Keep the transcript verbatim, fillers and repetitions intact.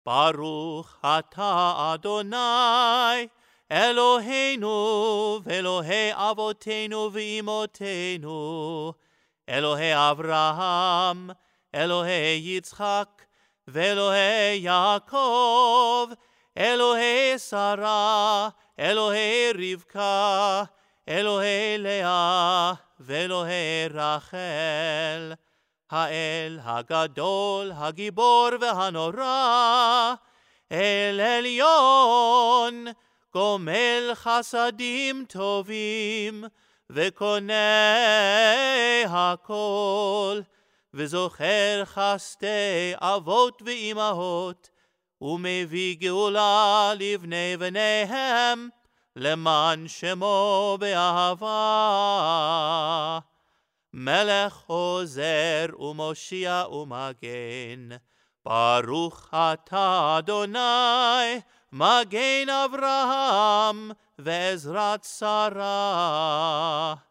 ברוך אתה אדוני, אלוהינו ואלוהי אבותינו ואמותינו, אלוהי אברהם, אלוהי יצחק, ואלוהי יעקב, אלוהי שרה, אלוהי רבקה, אלוהי לאה, ואלוהי רחל, האל הגדול, הגיבור והנורא, אל עליון, גומל חסדים טובים, וקונה הכל, וזוכר חסדי אבות ואימהות, ומביא גאולה לבני בניהם, למען שמו באהבה. מלך עוזר ומושיע ומגן, ברוך אתה אדוני, מגן אברהם ועזרת שרה.